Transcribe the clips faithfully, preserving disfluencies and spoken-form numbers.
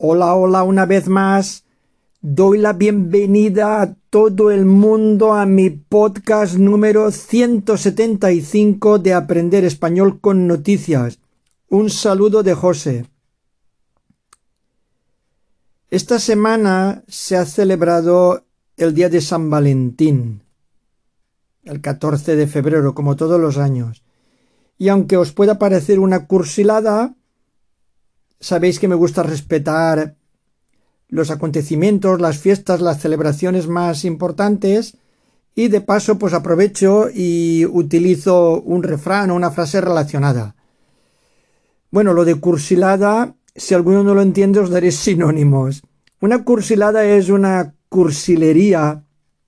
Hola, hola una vez más. Doy la bienvenida a todo el mundo a mi podcast número ciento setenta y cinco de Aprender Español con Noticias. Un saludo de José. Esta semana se ha celebrado el Día de San Valentín, el catorce de febrero, como todos los años. Y aunque os pueda parecer una cursilada, sabéis que me gusta respetar los acontecimientos, las fiestas, las celebraciones más importantes, y de paso pues aprovecho y utilizo un refrán o una frase relacionada. Bueno, lo de cursilada, si alguno no lo entiende, os daré sinónimos. Una cursilada es una cursilería,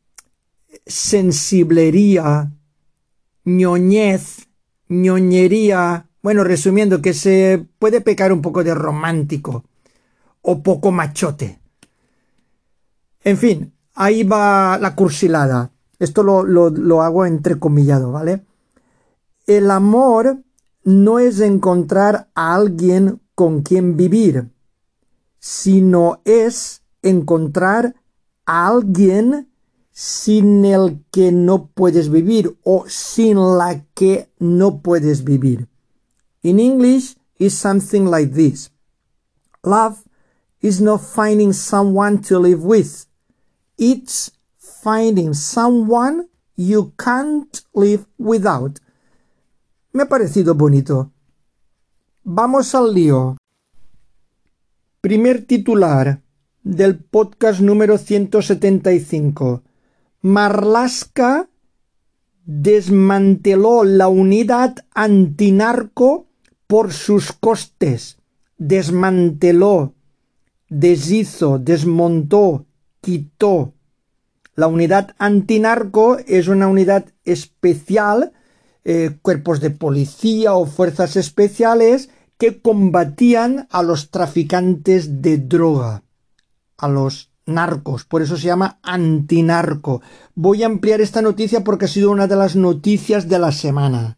sensiblería, ñoñez, ñoñería. Bueno, resumiendo, que se puede pecar un poco de romántico o poco machote. En fin, ahí va la cursilada. Esto lo, lo, lo hago entrecomillado, ¿vale? El amor no es encontrar a alguien con quien vivir, sino es encontrar a alguien sin el que no puedes vivir o sin la que no puedes vivir. In English, it's something like this. Love is not finding someone to live with. It's finding someone you can't live without. Me ha parecido bonito. Vamos al lío. Primer titular del podcast número ciento setenta y cinco. Marlaska desmanteló la unidad antinarco por sus costes. Desmanteló, deshizo, desmontó, quitó. La unidad antinarco es una unidad especial, eh, cuerpos de policía o fuerzas especiales que combatían a los traficantes de droga, a los narcos, por eso se llama antinarco. Voy a ampliar esta noticia porque ha sido una de las noticias de la semana.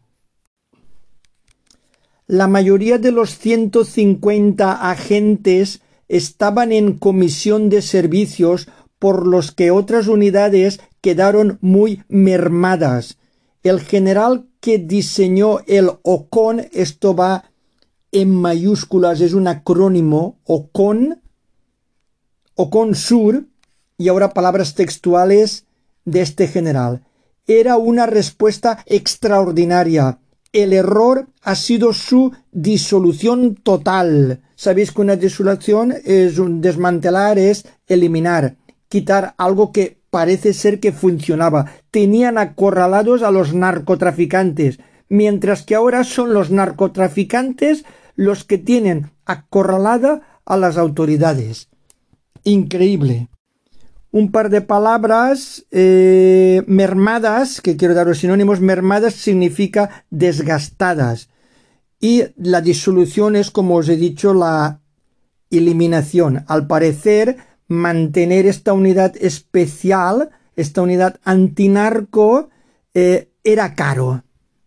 La mayoría de los ciento cincuenta agentes estaban en comisión de servicios, por los que otras unidades quedaron muy mermadas. El general que diseñó el O C O N, esto va en mayúsculas, es un acrónimo, O C O N, O C O N Sur, y ahora palabras textuales de este general. Era una respuesta extraordinaria. El error ha sido su disolución total. Sabéis que una disolución es un desmantelar, es eliminar, quitar algo que parece ser que funcionaba. Tenían acorralados a los narcotraficantes, mientras que ahora son los narcotraficantes los que tienen acorralada a las autoridades. Increíble. Un par de palabras, eh, mermadas, que quiero daros sinónimos. Mermadas significa desgastadas, y la disolución es, como os he dicho, la eliminación. Al parecer, mantener esta unidad especial, esta unidad antinarco, eh, era caro.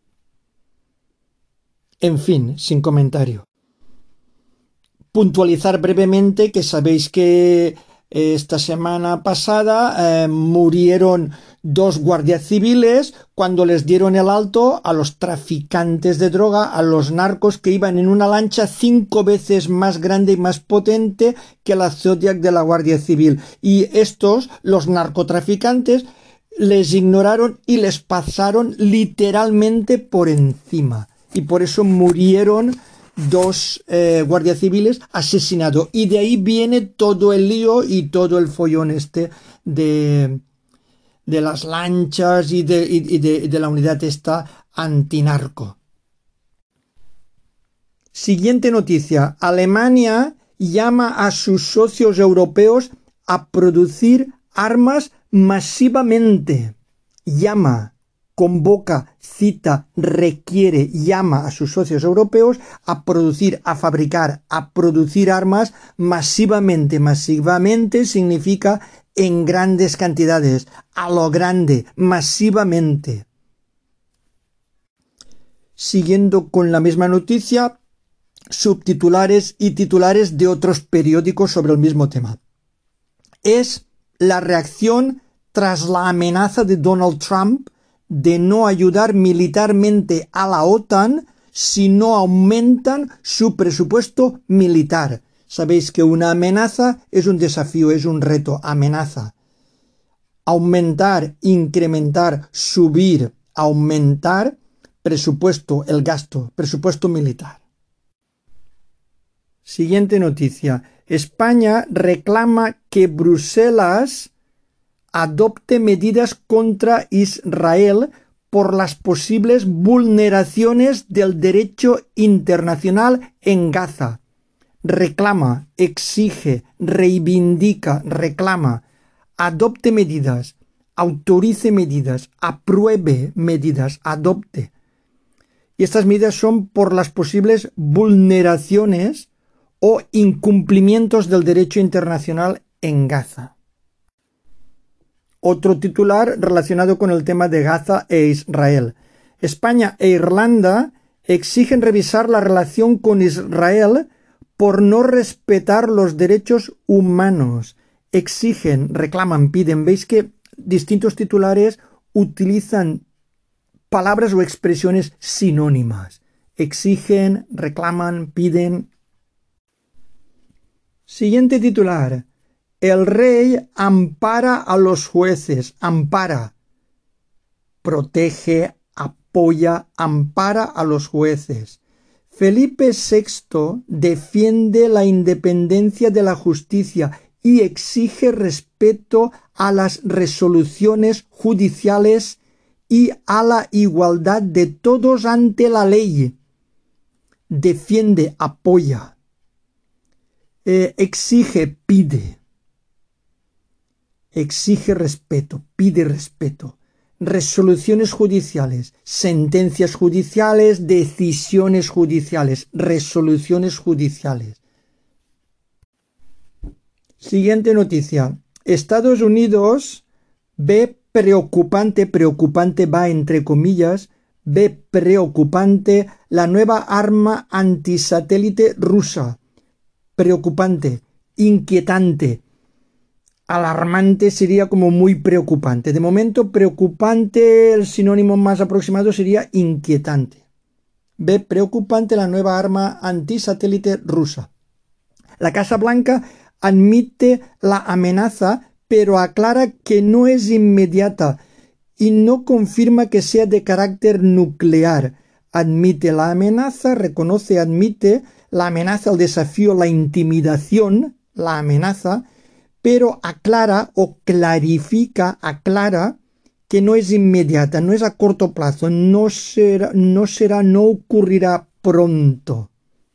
En fin, sin comentario. Puntualizar brevemente que sabéis que esta semana pasada eh, murieron dos guardias civiles cuando les dieron el alto a los traficantes de droga, a los narcos que iban en una lancha cinco veces más grande y más potente que la Zodiac de la Guardia Civil. Y estos, los narcotraficantes, les ignoraron y les pasaron literalmente por encima. Y por eso murieron dos eh, guardias civiles asesinados, y de ahí viene todo el lío y todo el follón este de, de las lanchas y de, y, y de, de la unidad esta antinarco. Siguiente noticia. Alemania llama a sus socios europeos a producir armas masivamente. Llama, convoca, cita, requiere, llama a sus socios europeos a producir, a fabricar, a producir armas masivamente. Masivamente significa en grandes cantidades, a lo grande, masivamente. Siguiendo con la misma noticia, subtitulares y titulares de otros periódicos sobre el mismo tema. Es la reacción tras la amenaza de Donald Trump de no ayudar militarmente a la OTAN si no aumentan su presupuesto militar. Sabéis que una amenaza es un desafío, es un reto, amenaza. Aumentar, incrementar, subir, aumentar presupuesto, el gasto, presupuesto militar. Siguiente noticia. España reclama que Bruselas adopte medidas contra Israel por las posibles vulneraciones del derecho internacional en Gaza. Reclama, exige, reivindica, reclama, adopte medidas, autorice medidas, apruebe medidas, adopte. Y estas medidas son por las posibles vulneraciones o incumplimientos del derecho internacional en Gaza. Otro titular relacionado con el tema de Gaza e Israel. España e Irlanda exigen revisar la relación con Israel por no respetar los derechos humanos. Exigen, reclaman, piden. Veis que distintos titulares utilizan palabras o expresiones sinónimas. Exigen, reclaman, piden. Siguiente titular. El rey ampara a los jueces, ampara, protege, apoya, ampara a los jueces. Felipe sexto defiende la independencia de la justicia y exige respeto a las resoluciones judiciales y a la igualdad de todos ante la ley. Defiende, apoya, eh, exige, pide. Exige respeto, pide respeto. Resoluciones judiciales, sentencias judiciales, decisiones judiciales, resoluciones judiciales. Siguiente noticia. Estados Unidos ve preocupante, preocupante va entre comillas, ve preocupante la nueva arma antisatélite rusa. Preocupante, inquietante. Alarmante sería como muy preocupante. De momento, preocupante, el sinónimo más aproximado sería inquietante. Ve preocupante la nueva arma antisatélite rusa. La Casa Blanca admite la amenaza, pero aclara que no es inmediata y no confirma que sea de carácter nuclear. Admite la amenaza, reconoce, admite la amenaza, el desafío, la intimidación, la amenaza, pero aclara o clarifica, aclara que no es inmediata, no es a corto plazo, no será, no será, no ocurrirá pronto.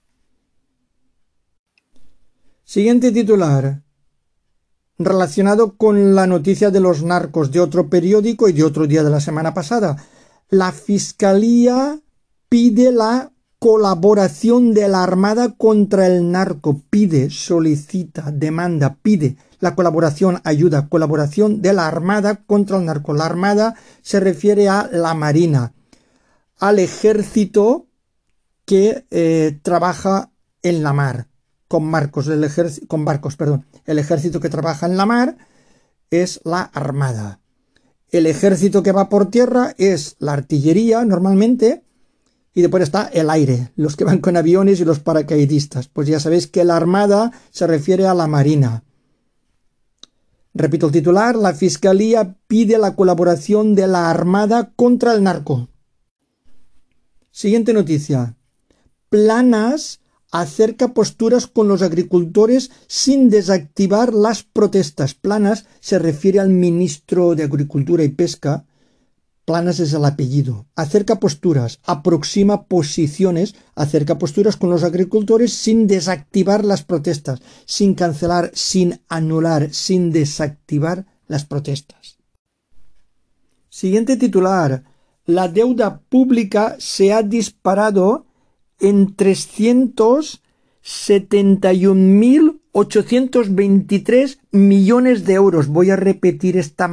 Siguiente titular, relacionado con la noticia de los narcos de otro periódico y de otro día de la semana pasada. La Fiscalía pide la colaboración de la Armada contra el narco, pide, solicita, demanda, pide la colaboración, ayuda, colaboración de la Armada contra el narco. La Armada se refiere a la Marina, al ejército que eh, trabaja en la mar, con, marcos, el con barcos. Perdón. El ejército que trabaja en la mar es la Armada. El ejército que va por tierra es la artillería, normalmente, y después está el aire, los que van con aviones y los paracaidistas. Pues ya sabéis que la Armada se refiere a la Marina. Repito el titular, la Fiscalía pide la colaboración de la Armada contra el narco. Siguiente noticia. Planas acerca posturas con los agricultores sin desactivar las protestas. Planas se refiere al ministro de Agricultura y Pesca. Planas es el apellido. Acerca posturas, aproxima posiciones, acerca posturas con los agricultores sin desactivar las protestas, sin cancelar, sin anular, sin desactivar las protestas. Siguiente titular. La deuda pública se ha disparado en trescientos setenta y un mil ochocientos veintitrés millones de euros. Voy a repetir esta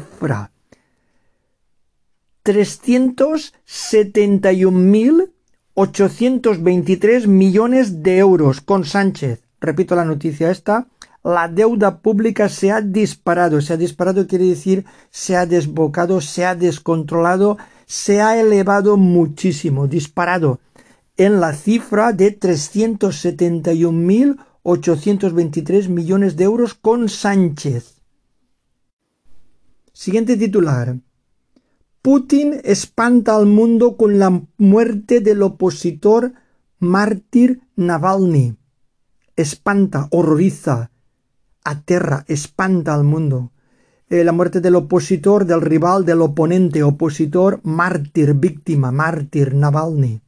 macrocifra. trescientos setenta y un mil ochocientos veintitrés millones de euros con Sánchez. Repito la noticia esta. La deuda pública se ha disparado. Se ha disparado quiere decir se ha desbocado, se ha descontrolado, se ha elevado muchísimo, disparado, en la cifra de trescientos setenta y un mil ochocientos veintitrés millones de euros con Sánchez. Siguiente titular. Putin espanta al mundo con la muerte del opositor mártir Navalny. Espanta, horroriza, aterra, espanta al mundo. Eh, la muerte del opositor, del rival, del oponente, opositor, mártir, víctima, mártir, Navalny.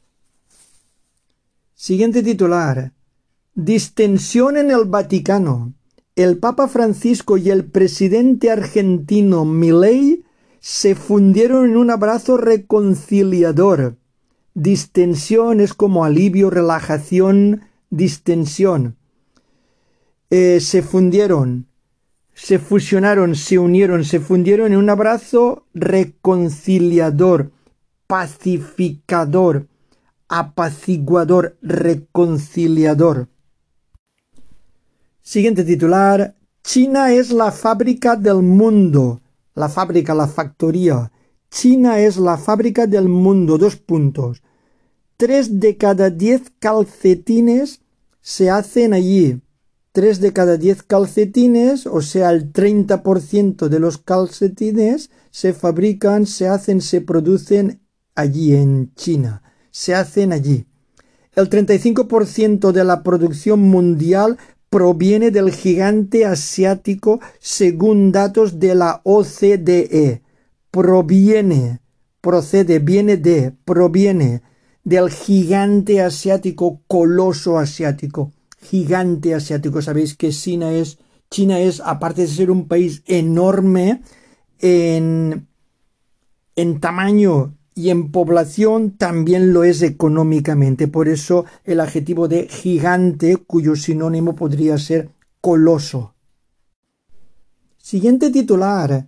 Siguiente titular. Distensión en el Vaticano. El Papa Francisco y el presidente argentino Milei se fundieron en un abrazo reconciliador. Distensión es como alivio, relajación, distensión. Eh, se fundieron, se fusionaron, se unieron, se fundieron en un abrazo reconciliador, pacificador, apaciguador, reconciliador. Siguiente titular. China es la fábrica del mundo. La fábrica, la factoría. China es la fábrica del mundo. Dos puntos. Tres de cada diez calcetines se hacen allí. Tres de cada diez calcetines, o sea, el treinta por ciento de los calcetines se fabrican, se hacen, se producen allí en China. Se hacen allí. El treinta y cinco por ciento de la producción mundial proviene del gigante asiático según datos de la O C D E. Proviene, procede, viene de, proviene del gigante asiático, coloso asiático, gigante asiático. Sabéis que China es, China es, aparte de ser un país enorme en, en tamaño y en población, también lo es económicamente. Por eso el adjetivo de gigante, cuyo sinónimo podría ser coloso. Siguiente titular.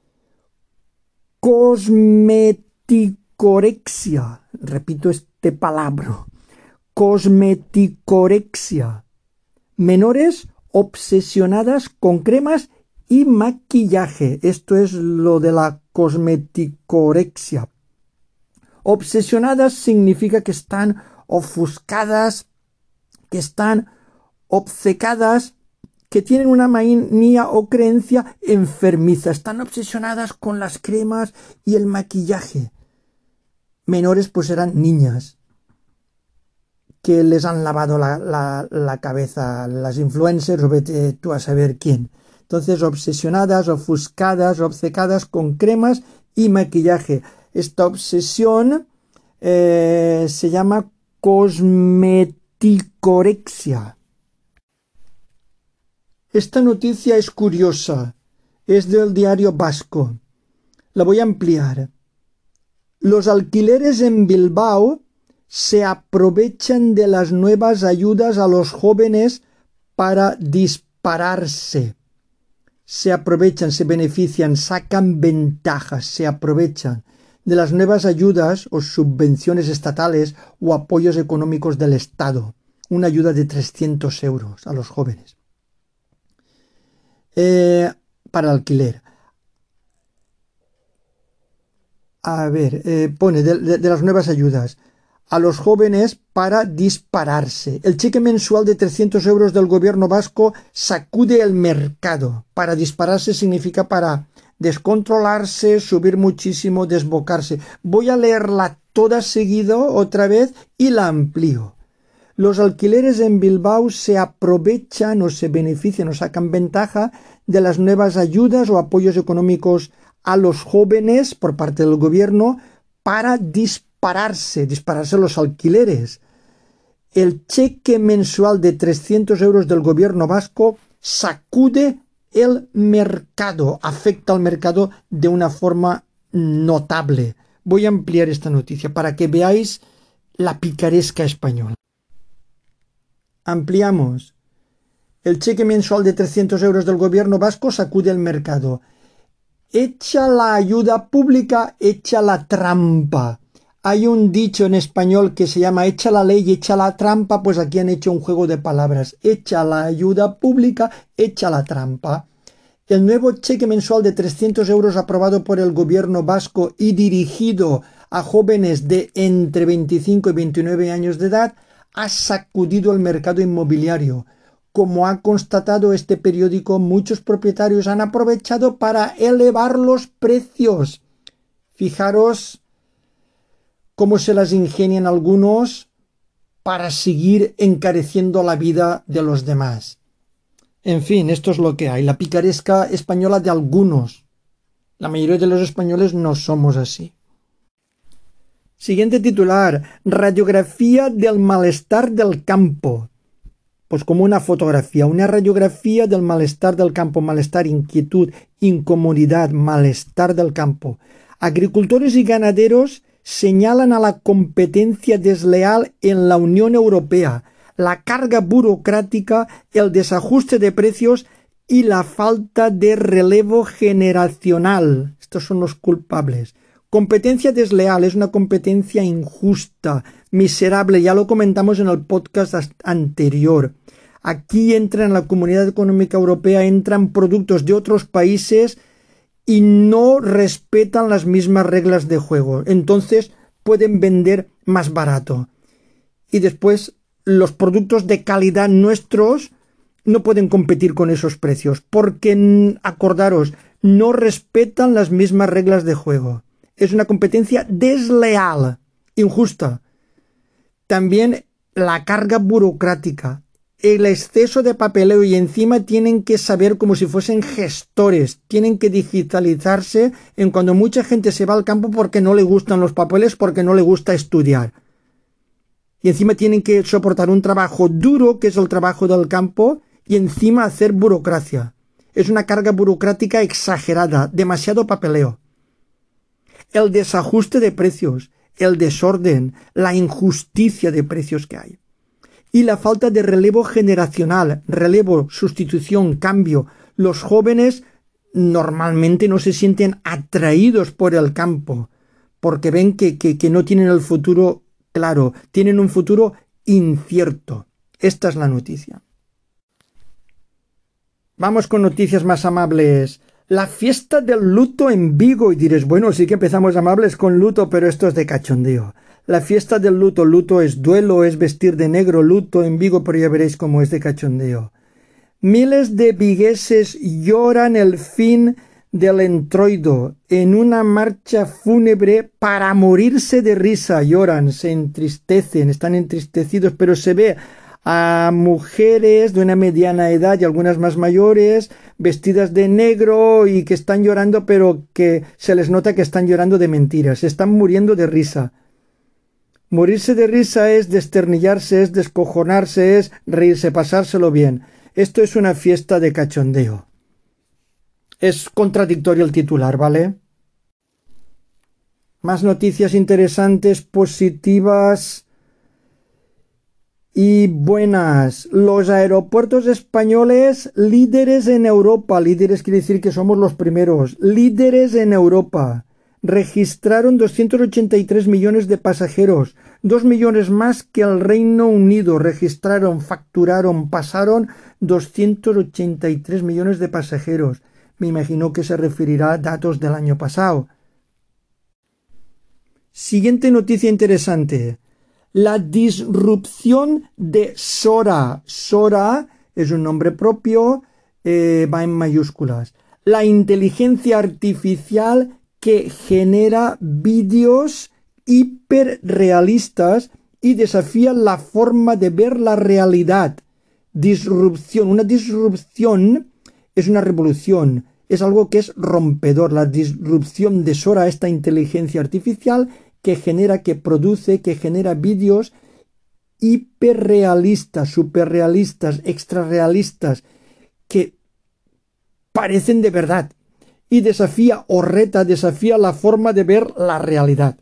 Cosmeticorexia. Repito este palabra. Cosmeticorexia. Menores obsesionadas con cremas y maquillaje. Esto es lo de la cosmeticorexia. Obsesionadas significa que están ofuscadas, que están obcecadas, que tienen una manía o creencia enfermiza. Están obsesionadas con las cremas y el maquillaje. Menores pues eran niñas que les han lavado la, la, la cabeza las influencers o vete tú a saber quién. Entonces obsesionadas, ofuscadas, obcecadas con cremas y maquillaje. Esta obsesión eh, se llama cosmeticorexia. Esta noticia es curiosa. Es del diario Vasco. La voy a ampliar. Los alquileres en Bilbao se aprovechan de las nuevas ayudas a los jóvenes para dispararse. Se aprovechan, se benefician, sacan ventajas, se aprovechan de las nuevas ayudas o subvenciones estatales o apoyos económicos del Estado. Una ayuda de trescientos euros a los jóvenes. Eh, para alquiler. A ver, eh, pone de, de, de las nuevas ayudas a los jóvenes para dispararse. El cheque mensual de trescientos euros del gobierno vasco sacude el mercado. Para dispararse significa para descontrolarse, subir muchísimo, desbocarse. Voy a leerla toda seguido otra vez y la amplío. Los alquileres en Bilbao se aprovechan o se benefician o sacan ventaja de las nuevas ayudas o apoyos económicos a los jóvenes por parte del gobierno para dispararse, dispararse los alquileres. El cheque mensual de trescientos euros del gobierno vasco sacude el mercado, afecta al mercado de una forma notable. Voy a ampliar esta noticia para que veáis la picaresca española. Ampliamos. El cheque mensual de trescientos euros del gobierno vasco sacude el mercado. Echa la ayuda pública, echa la trampa. Hay un dicho en español que se llama echa la ley, echa la trampa, pues aquí han hecho un juego de palabras. Echa la ayuda pública, echa la trampa. El nuevo cheque mensual de trescientos euros aprobado por el gobierno vasco y dirigido a jóvenes de entre veinticinco y veintinueve años de edad ha sacudido el mercado inmobiliario. Como ha constatado este periódico, muchos propietarios han aprovechado para elevar los precios. Fijaros cómo se las ingenian algunos para seguir encareciendo la vida de los demás. En fin, esto es lo que hay, la picaresca española de algunos. La mayoría de los españoles no somos así. Siguiente titular, radiografía del malestar del campo. Pues como una fotografía, una radiografía del malestar del campo, malestar, inquietud, incomodidad, malestar del campo. Agricultores y ganaderos señalan a la competencia desleal en la Unión Europea, la carga burocrática, el desajuste de precios y la falta de relevo generacional. Estos son los culpables. Competencia desleal es una competencia injusta, miserable, ya lo comentamos en el podcast anterior. Aquí entran en la Comunidad Económica Europea, entran productos de otros países y no respetan las mismas reglas de juego. Entonces pueden vender más barato. Y después los productos de calidad nuestros no pueden competir con esos precios porque, acordaros, no respetan las mismas reglas de juego. Es una competencia desleal, injusta. También la carga burocrática, el exceso de papeleo y encima tienen que saber como si fuesen gestores, tienen que digitalizarse en cuando mucha gente se va al campo porque no le gustan los papeles, porque no le gusta estudiar. Y encima tienen que soportar un trabajo duro, que es el trabajo del campo, y encima hacer burocracia. Es una carga burocrática exagerada, demasiado papeleo. El desajuste de precios, el desorden, la injusticia de precios que hay. Y la falta de relevo generacional, relevo, sustitución, cambio. Los jóvenes normalmente no se sienten atraídos por el campo, porque ven que, que, que no tienen el futuro claro, tienen un futuro incierto. Esta es la noticia. Vamos con noticias más amables. La fiesta del luto en Vigo. Y diréis, bueno, sí que empezamos amables con luto, pero esto es de cachondeo. La fiesta del luto, luto es duelo, es vestir de negro, luto en Vigo, pero ya veréis cómo es de cachondeo. Miles de vigueses lloran el fin del entroido en una marcha fúnebre para morirse de risa. Lloran, se entristecen, están entristecidos, pero se ve a mujeres de una mediana edad y algunas más mayores vestidas de negro y que están llorando, pero que se les nota que están llorando de mentiras, se están muriendo de risa. Morirse de risa es desternillarse, es descojonarse, es reírse, pasárselo bien. Esto es una fiesta de cachondeo. Es contradictorio el titular, ¿vale? Más noticias interesantes, positivas y buenas. Los aeropuertos españoles líderes en Europa. Líderes quiere decir que somos los primeros. Líderes en Europa. Registraron doscientos ochenta y tres millones de pasajeros, dos millones más que el Reino Unido. Registraron, facturaron, pasaron doscientos ochenta y tres millones de pasajeros. Me imagino que se referirá a datos del año pasado. Siguiente noticia interesante. La disrupción de Sora. Sora es un nombre propio, eh, va en mayúsculas. La inteligencia artificial que genera vídeos hiperrealistas y desafía la forma de ver la realidad. Disrupción. Una disrupción es una revolución, es algo que es rompedor. La disrupción de Sora, esta inteligencia artificial que genera, que produce, que genera vídeos hiperrealistas, superrealistas, extrarrealistas, que parecen de verdad. Y desafía o reta, desafía la forma de ver la realidad.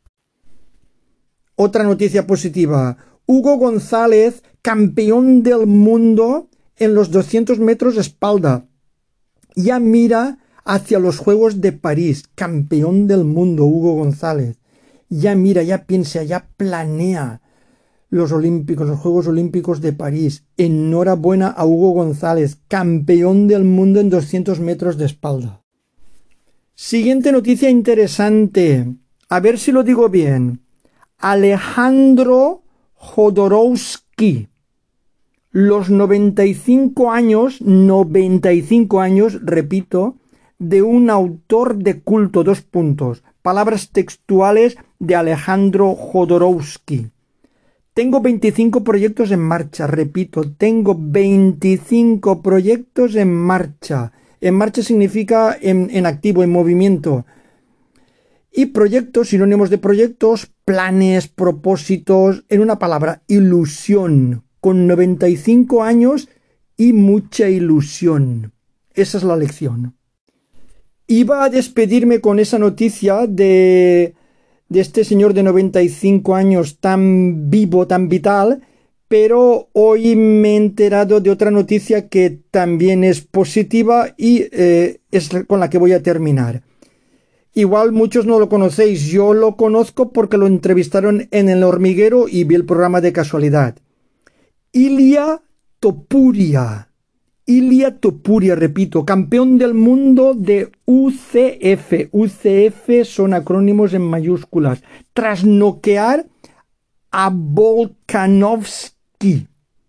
Otra noticia positiva. Hugo González, campeón del mundo en los doscientos metros espalda. Ya mira hacia los Juegos de París. Campeón del mundo, Hugo González. ya mira, ya piensa, ya planea los Olímpicos, los Juegos Olímpicos de París. Enhorabuena a Hugo González, campeón del mundo en doscientos metros de espalda. Siguiente noticia interesante. A ver si lo digo bien. Alejandro Jodorowsky. Los noventa y cinco años, noventa y cinco años, repito, de un autor de culto, dos puntos, palabras textuales de Alejandro Jodorowsky. Tengo veinticinco proyectos en marcha, repito, tengo veinticinco proyectos en marcha. En marcha significa en, en activo, en movimiento. Y proyectos, sinónimos de proyectos, planes, propósitos, en una palabra, ilusión. Con noventa y cinco años y mucha ilusión. Esa es la lección. Iba a despedirme con esa noticia de, de este señor de noventa y cinco años tan vivo, tan vital, pero hoy me he enterado de otra noticia que también es positiva y eh, es con la que voy a terminar. Igual muchos no lo conocéis, yo lo conozco porque lo entrevistaron en El Hormiguero y vi el programa de casualidad. Ilia Topuria, Ilia Topuria, repito, campeón del mundo de U C F. U C F son acrónimos en mayúsculas. Tras noquear a Volkanovski.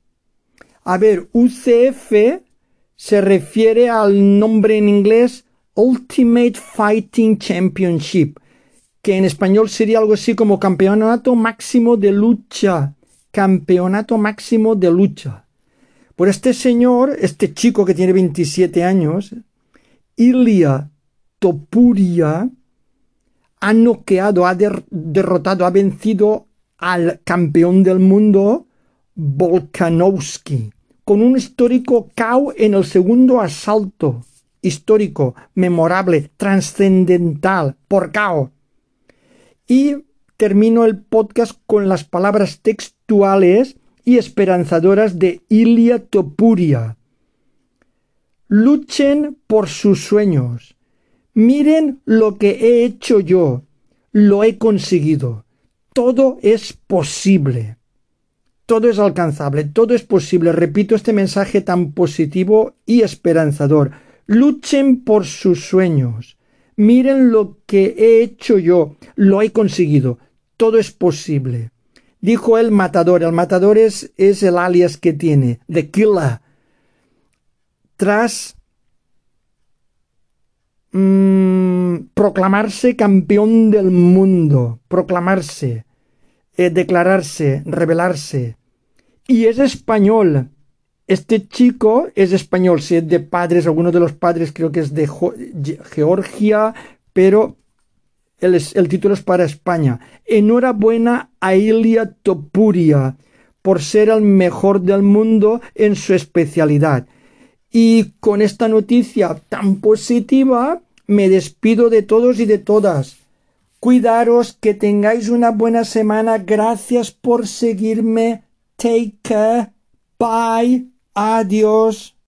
A ver, U C F se refiere al nombre en inglés Ultimate Fighting Championship, que en español sería algo así como Campeonato Máximo de Lucha. Campeonato Máximo de Lucha. Por este señor, este chico que tiene veintisiete años, Ilia Topuria, ha noqueado, ha der- derrotado, ha vencido al campeón del mundo, Volkanovski, con un histórico K O en el segundo asalto. Histórico, memorable, trascendental, por K O. Y termino el podcast con las palabras textuales y esperanzadoras de Ilia Topuria. Luchen por sus sueños. Miren lo que he hecho yo. Lo he conseguido. Todo es posible. Todo es alcanzable. Todo es posible. Repito este mensaje tan positivo y esperanzador. Luchen por sus sueños. Miren lo que he hecho yo. Lo he conseguido. Todo es posible. Dijo el matador. El matador es, es el alias que tiene. The Killer. Tras mmm, proclamarse campeón del mundo. Proclamarse. Eh, declararse. Revelarse. Y es español. Este chico es español. Si es de padres, alguno de los padres creo que es de Georgia, pero El, el título es para España. Enhorabuena a Ilia Topuria por ser el mejor del mundo en su especialidad. Y con esta noticia tan positiva me despido de todos y de todas. Cuidaros, que tengáis una buena semana. Gracias por seguirme. Take care. Bye. Adiós.